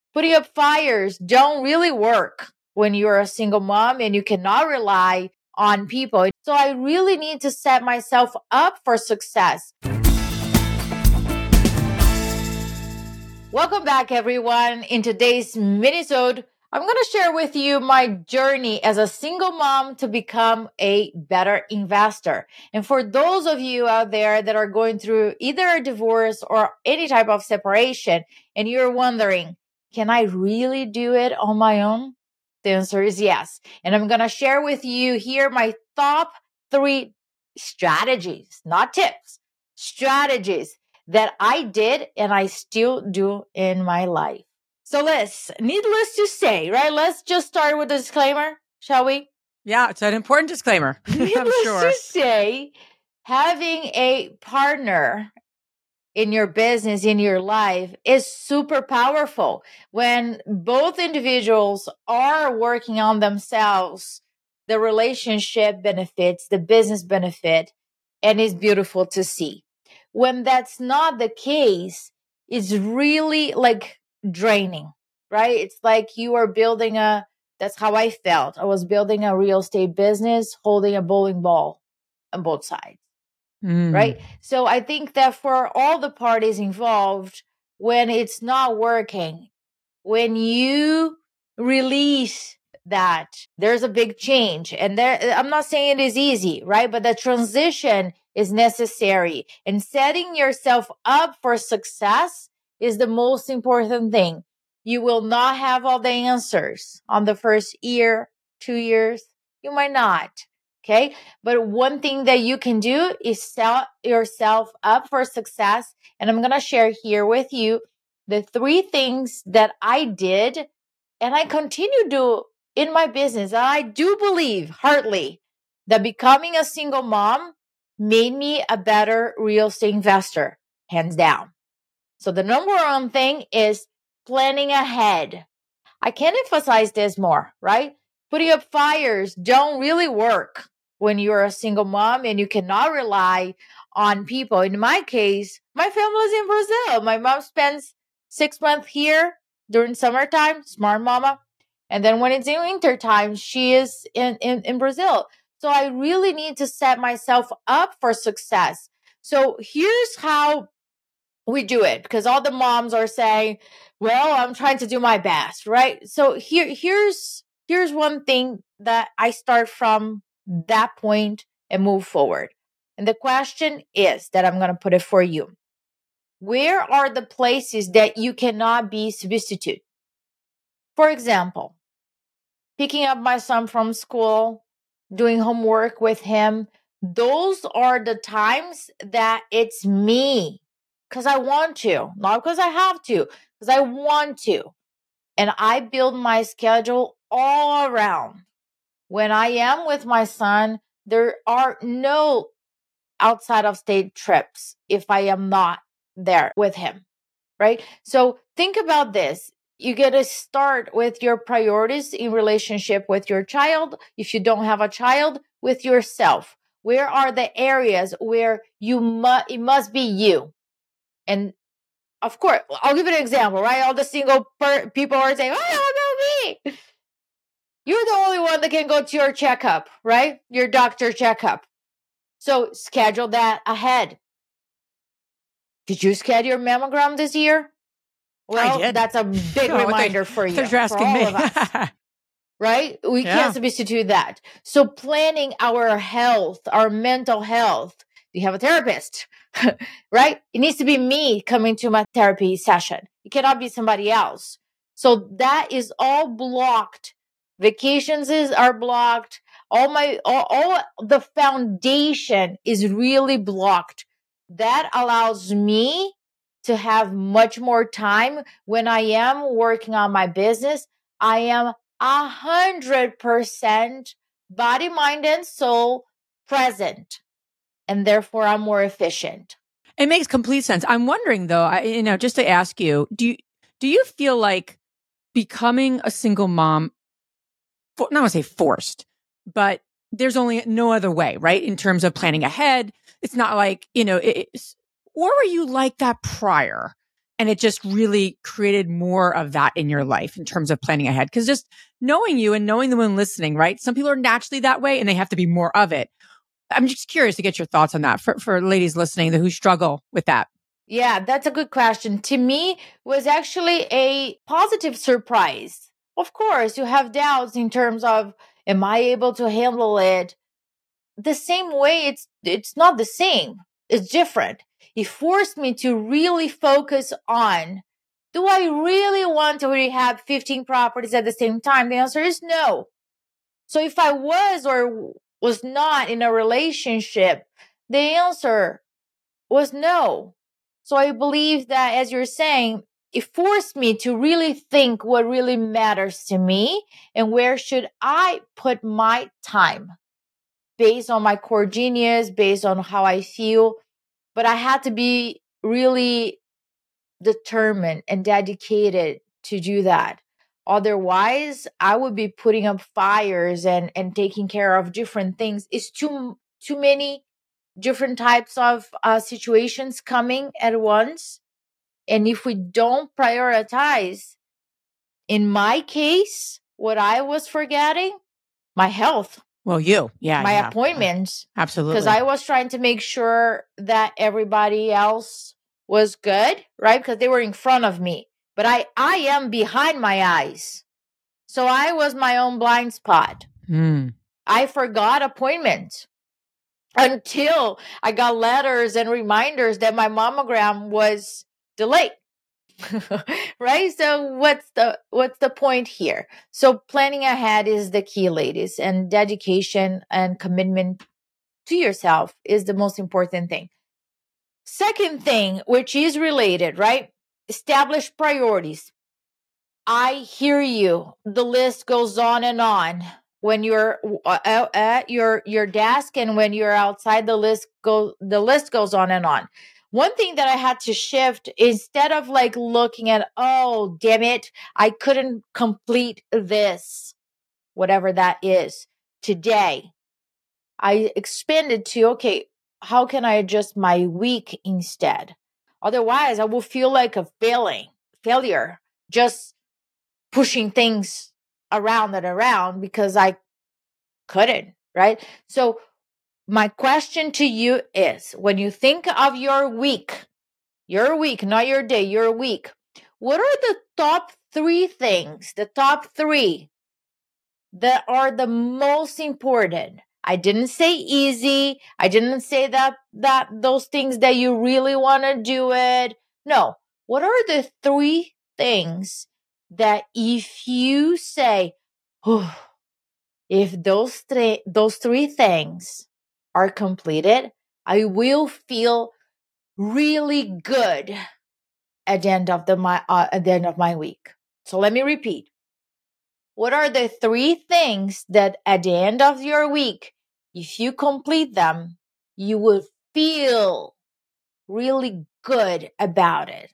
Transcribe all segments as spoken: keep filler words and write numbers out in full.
Putting up fires don't really work when you're a single mom and you cannot rely on people. So I really need to set myself up for success. Welcome back, everyone. In today's minisode, I'm going to share with you my journey as a single mom to become a better investor. And for those of you out there that are going through either a divorce or any type of separation, and you're wondering, can I really do it on my own? The answer is yes. And I'm going to share with you here my top three strategies, not tips, strategies that I did and I still do in my life. So let's, needless to say, right? Let's just start with a disclaimer, shall we? Yeah, it's an important disclaimer. Needless I'm sure. to say, having a partner in your business, in your life, is super powerful. When both individuals are working on themselves, the relationship benefits, the business benefit, and it's beautiful to see. When that's not the case, it's really like draining, right? It's like you are building a, that's how I felt. I was building a real estate business, holding a bowling ball on both sides. Mm. Right? So I think that for all the parties involved, when it's not working, when you release that, there's a big change. And there, I'm not saying it is easy, right? But the transition is necessary. And setting yourself up for success is the most important thing. You will not have all the answers on the first year, two years. You might not. Okay. But one thing that you can do is set yourself up for success. And I'm going to share here with you the three things that I did and I continue to do in my business. I do believe heartily that becoming a single mom made me a better real estate investor, hands down. So the number one thing is planning ahead. I can't emphasize this more, right? Putting up fires don't really work when you're a single mom and you cannot rely on people. In my case, my family's in Brazil. My mom spends six months here during summertime, smart mama. And then when it's in winter time, she is in, in, in Brazil. So I really need to set myself up for success. So here's how we do it, because all the moms are saying, well, I'm trying to do my best, right? So here, here's, here's one thing that I start from that point and move forward. And the question is that I'm going to put it for you. Where are the places that you cannot be substitute? For example, picking up my son from school, doing homework with him. Those are the times that it's me. Because I want to, not because I have to, because I want to. And I build my schedule all around. When I am with my son, there are no outside of state trips if I am not there with him, right? So think about this. You get to start with your priorities in relationship with your child. If you don't have a child, with yourself. Where are the areas where you must, it must be you? And of course, I'll give you an example, right? All the single per- people are saying, oh, no, me. You're the only one that can go to your checkup, right? Your doctor checkup. So schedule that ahead. Did you schedule your mammogram this year? Well, that's a big no, reminder for you, for all me. of us. Right? We yeah. can't substitute that. So planning our health, our mental health. You have a therapist, right? It needs to be me coming to my therapy session. It cannot be somebody else. So that is all blocked. Vacations is, are blocked. All my, all, all the foundation is really blocked. That allows me to have much more time when I am working on my business. I am a hundred percent body, mind, and soul present. And therefore, I'm more efficient. It makes complete sense. I'm wondering, though, I, you know, just to ask you, do you do you feel like becoming a single mom, for, not want to say forced, but there's only no other way, right? In terms of planning ahead, it's not like, you know, it, it's, or were you like that prior? And it just really created more of that in your life in terms of planning ahead. Because just knowing you and knowing the one listening, right? Some people are naturally that way and they have to be more of it. I'm just curious to get your thoughts on that for, for ladies listening who struggle with that. Yeah, that's a good question. To me, was actually a positive surprise. Of course, you have doubts in terms of, am I able to handle it? The same way, it's it's not the same. It's different. It forced me to really focus on, do I really want to rehab fifteen properties at the same time? The answer is no. So if I was or was not in a relationship, the answer was no. So I believe that, as you're saying, it forced me to really think what really matters to me and where should I put my time based on my core genius, based on how I feel. But I had to be really determined and dedicated to do that. Otherwise, I would be putting up fires and, and taking care of different things. It's too too many different types of uh, situations coming at once. And if we don't prioritize, in my case, what I was forgetting, my health. Well, you, yeah, my yeah, appointments. absolutely. Because I was trying to make sure that everybody else was good, right? Because they were in front of me. But I, I am behind my eyes. So I was my own blind spot. Mm. I forgot appointments until I got letters and reminders that my mammogram was delayed. Right? So what's the what's the point here? So planning ahead is the key, ladies, and dedication and commitment to yourself is the most important thing. Second thing, which is related, right? Establish priorities. I hear you. The list goes on and on. When you're at your your desk and when you're outside, the list go the list goes on and on. One thing that I had to shift, instead of like looking at, oh, damn it, I couldn't complete this, whatever that is, today. I expanded to, okay, how can I adjust my week instead? Otherwise, I will feel like a failing, failure, just pushing things around and around because I couldn't, right? So my question to you is, when you think of your week, your week, not your day, your week, what are the top three things, the top three that are the most important? I didn't say easy. I didn't say that, that those things that you really want to do it. No. What are the three things that if you say, oh, if those three, those three things are completed, I will feel really good at the end of the my uh, at the end of my week. So let me repeat. What are the three things that at the end of your week, if you complete them, you will feel really good about it?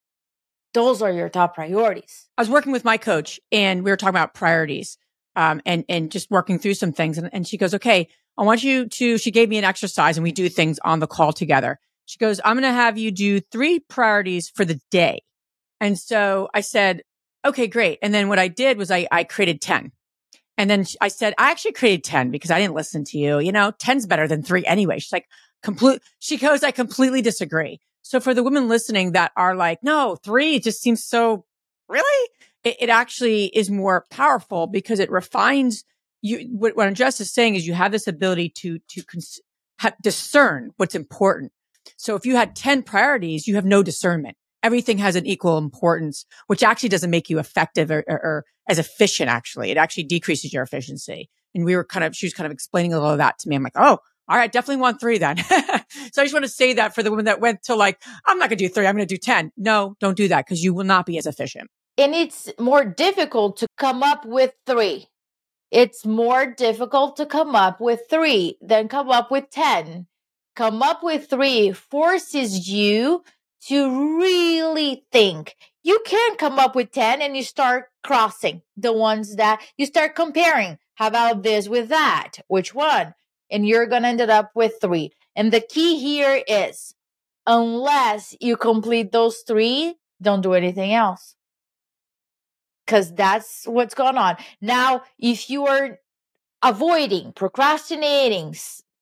Those are your top priorities. I was working with my coach and we were talking about priorities um, and, and just working through some things. And, and she goes, okay, I want you to, she gave me an exercise and we do things on the call together. She goes, I'm going to have you do three priorities for the day. And so I said, okay, great. And then what I did was I, I created ten. And then I said, I actually created ten because I didn't listen to you. You know, ten's better than three anyway. She's like, complete. She goes, I completely disagree. So for the women listening that are like, no, three just seems so, really? It, it actually is more powerful because it refines you. What, what Andres is saying is you have this ability to, to cons- ha- discern what's important. So if you had ten priorities, you have no discernment. Everything has an equal importance, which actually doesn't make you effective or, or, or as efficient. Actually, it actually decreases your efficiency. And we were kind of, she was kind of explaining a little of that to me. I'm like, oh, all right, definitely want three then. So I just want to say that for the women that went to like, I'm not going to do three, I'm going to do ten. No, don't do that because you will not be as efficient. And it's more difficult to come up with three. It's more difficult to come up with three than come up with ten. Come up with three forces you to really think. You can't come up with ten and you start crossing the ones that you start comparing. How about this with that? Which one? And you're going to end up with three. And the key here is, unless you complete those three, Don't do anything else. Because that's what's going on. Now, if you are avoiding, procrastinating,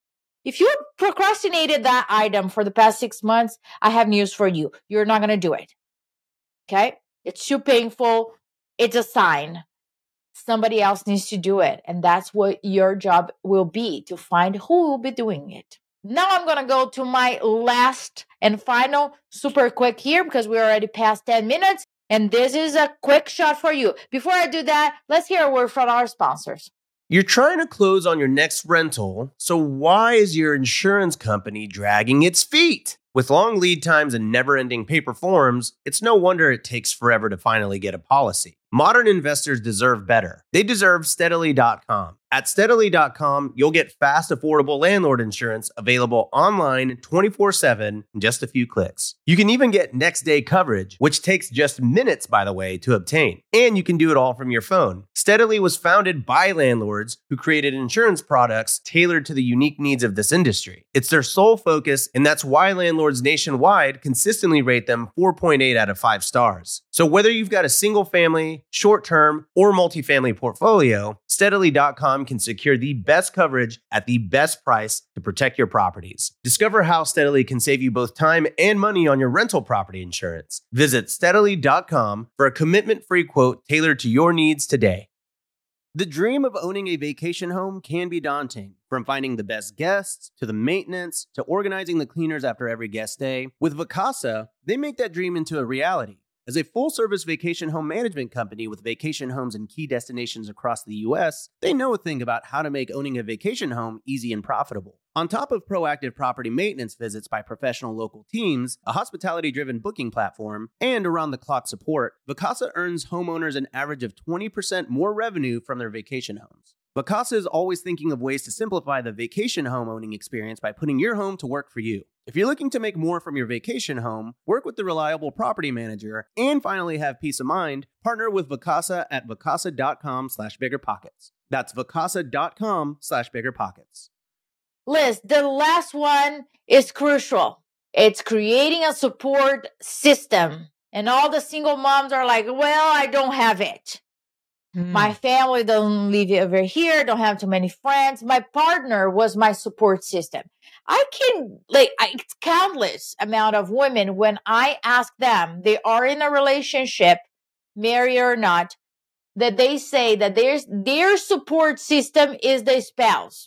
if you procrastinated that item for the past six months, I have news for you. You're not going to do it. Okay? It's too painful. It's a sign. Somebody else needs to do it. And that's what your job will be, to find who will be doing it. Now I'm going to go to my last and final, super quick here, because we're already past ten minutes. And this is a quick shot for you. Before I do that, let's hear a word from our sponsors. You're trying to close on your next rental, so why is your insurance company dragging its feet? With long lead times and never-ending paper forms, it's no wonder it takes forever to finally get a policy. Modern investors deserve better. They deserve Steadily dot com. At Steadily dot com, you'll get fast, affordable landlord insurance available online twenty-four seven in just a few clicks. You can even get next-day coverage, which takes just minutes, by the way, to obtain. And you can do it all from your phone. Steadily was founded by landlords who created insurance products tailored to the unique needs of this industry. It's their sole focus, and that's why landlords nationwide consistently rate them four point eight out of five stars. So whether you've got a single-family, short-term, or multifamily portfolio, Steadily dot com can secure the best coverage at the best price to protect your properties. Discover how Steadily can save you both time and money on your rental property insurance. Visit Steadily dot com for a commitment-free quote tailored to your needs today. The dream of owning a vacation home can be daunting. From finding the best guests, to the maintenance, to organizing the cleaners after every guest stay, with Vacasa, they make that dream into a reality. As a full-service vacation home management company with vacation homes in key destinations across the U S, they know a thing about how to make owning a vacation home easy and profitable. On top of proactive property maintenance visits by professional local teams, a hospitality-driven booking platform, and around-the-clock support, Vacasa earns homeowners an average of twenty percent more revenue from their vacation homes. Vacasa is always thinking of ways to simplify the vacation home owning experience by putting your home to work for you. If you're looking to make more from your vacation home, work with the reliable property manager, and finally have peace of mind, partner with Vacasa at Vacasa dot com slash bigger pockets. That's Vacasa dot com slash bigger pockets. Liz, the last one is crucial. It's creating a support system. And all the single moms are like, well, I don't have it. Mm. My family doesn't live over here, don't have too many friends. My partner was my support system. I can, like, it's countless amount of women, when I ask them, they are in a relationship, married or not, that they say that there's, their support system is the spouse.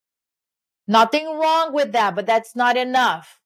Nothing wrong with that, but that's not enough.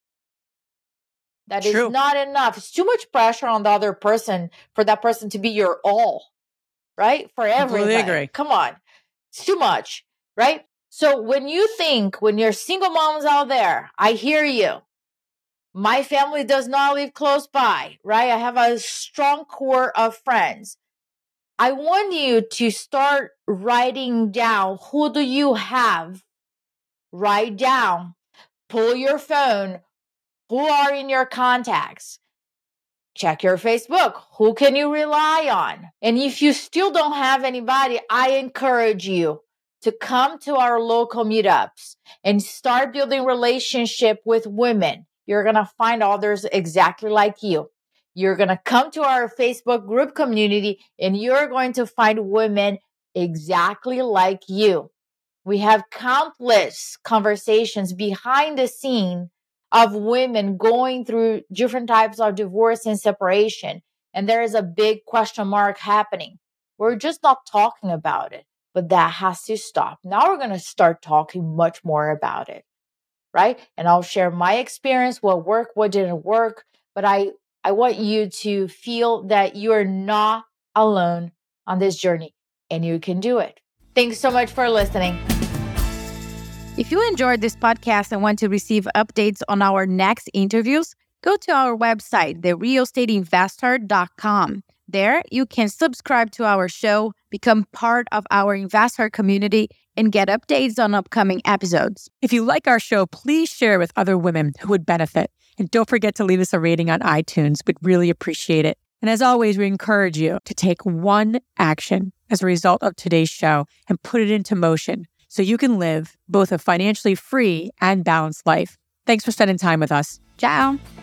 That True. is not enough. It's too much pressure on the other person for that person to be your all. Right? For everybody. Agree. Come on. It's too much. Right? So when you think, when you're single moms out there, I hear you. My family does not live close by, right? I have a strong core of friends. I want you to start writing down, who do you have? Write down. Pull your phone. Who are in your contacts? Check your Facebook. Who can you rely on? And if you still don't have anybody, I encourage you to come to our local meetups and start building relationship with women. You're going to find others exactly like you. You're going to come to our Facebook group community and you're going to find women exactly like you. We have countless conversations behind the scene of women going through different types of divorce and separation. And there is a big question mark happening. We're just not talking about it, but that has to stop. Now we're going to start talking much more about it, right? And I'll share my experience, what worked, what didn't work. But I, I want you to feel that you're not alone on this journey and you can do it. Thanks so much for listening. If you enjoyed this podcast and want to receive updates on our next interviews, go to our website, the real estate investor dot com. There, you can subscribe to our show, become part of our investor community, and get updates on upcoming episodes. If you like our show, please share with other women who would benefit. And don't forget to leave us a rating on iTunes. We'd really appreciate it. And as always, we encourage you to take one action as a result of today's show and put it into motion, so you can live both a financially free and balanced life. Thanks for spending time with us. Ciao.